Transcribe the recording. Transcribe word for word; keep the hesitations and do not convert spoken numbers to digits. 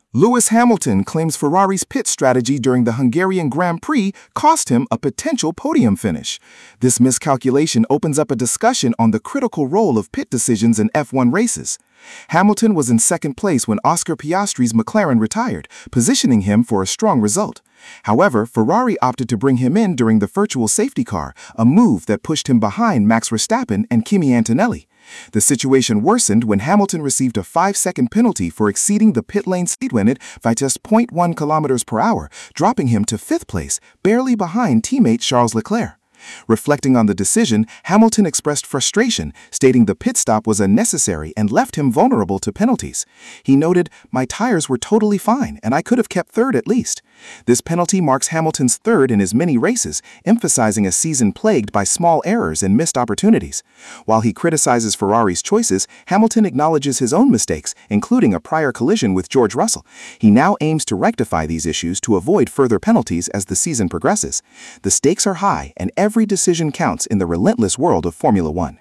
Lewis Hamilton claims Ferrari's pit strategy during the Hungarian Grand Prix cost him a potential podium finish. This miscalculation opens up a discussion on the critical role of pit decisions in F one races. Hamilton was in second place when Oscar Piastri's McLaren retired, positioning him for a strong result. However, Ferrari opted to bring him in during the virtual safety car, a move that pushed him behind Max Verstappen and Kimi Antonelli. The situation worsened when Hamilton received a five-second penalty for exceeding the pit lane speed limit by just zero point one kilometers per hour, dropping him to fifth place, barely behind teammate Charles Leclerc. Reflecting on the decision, Hamilton expressed frustration, stating the pit stop was unnecessary and left him vulnerable to penalties. He noted, "My tires were totally fine, and I could have kept third at least." This penalty marks Hamilton's third in his many races, emphasizing a season plagued by small errors and missed opportunities. While he criticizes Ferrari's choices, Hamilton acknowledges his own mistakes, including a prior collision with George Russell. He now aims to rectify these issues to avoid further penalties as the season progresses. The stakes are high, and every decision counts in the relentless world of Formula One.